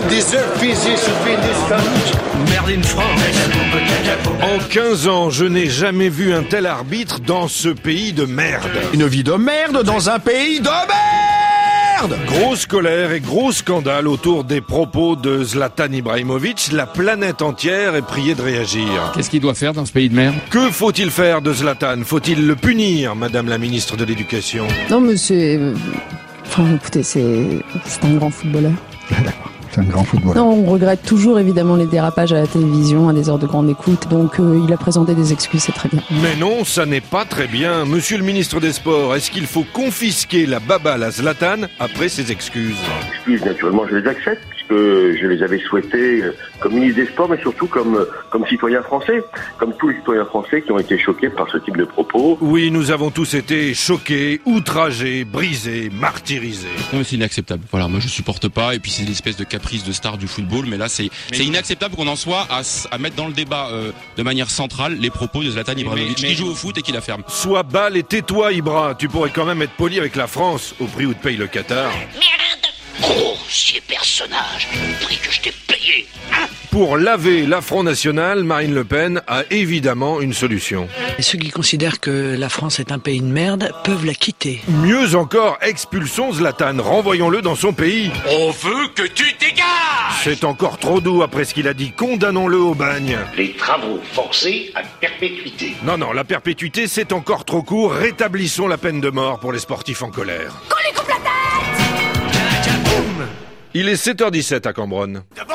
deserve peace, it should be in this country. Merde in France. En 15 ans, je n'ai jamais vu un tel arbitre dans ce pays de merde. Une vie de merde dans un pays de merde. Grosse colère et gros scandale autour des propos de Zlatan Ibrahimovic. La planète entière est priée de réagir. Qu'est-ce qu'il doit faire dans ce pays de merde? Que faut-il faire de Zlatan? Faut-il le punir, Madame la ministre de l'Éducation? Non, mais c'est... Enfin, écoutez, c'est un grand footballeur. C'est un grand footballeur. Non, on regrette toujours évidemment les dérapages à la télévision, à des heures de grande écoute. Donc il a présenté des excuses, c'est très bien. Mais non, ça n'est pas très bien. Monsieur le ministre des Sports, est-ce qu'il faut confisquer la baballe à Zlatan après ses excuses? Excuses, naturellement, je les accepte, puisque je les avais souhaitées comme ministre des Sports, mais surtout comme citoyen français, comme tous les citoyens français qui ont été choqués par ce type de propos. Oui, nous avons tous été choqués, outragés, brisés, martyrisés. Non, mais c'est inacceptable. Voilà, moi je supporte pas, et puis c'est l'espèce de caprice de star du football, mais là c'est inacceptable qu'on en soit à mettre dans le débat de manière centrale les propos de Zlatan Ibrahimovic qui joue au foot et qui la ferme. Sois balle et tais-toi, Ibra. Tu pourrais quand même être poli avec la France, au prix où te paye le Qatar. Grossier personnage, le prix que je t'ai payé. Pour laver l'affront national, Marine Le Pen a évidemment une solution. Et ceux qui considèrent que la France est un pays de merde peuvent la quitter. Mieux encore, expulsons Zlatan, renvoyons-le dans son pays. On veut que tu dégages. C'est encore trop doux après ce qu'il a dit, condamnons-le au bagne. Les travaux forcés à perpétuité. Non, la perpétuité c'est encore trop court, rétablissons la peine de mort pour les sportifs en colère. Qu'on lui coupe la tête. Il est 7h17 à Cambronne.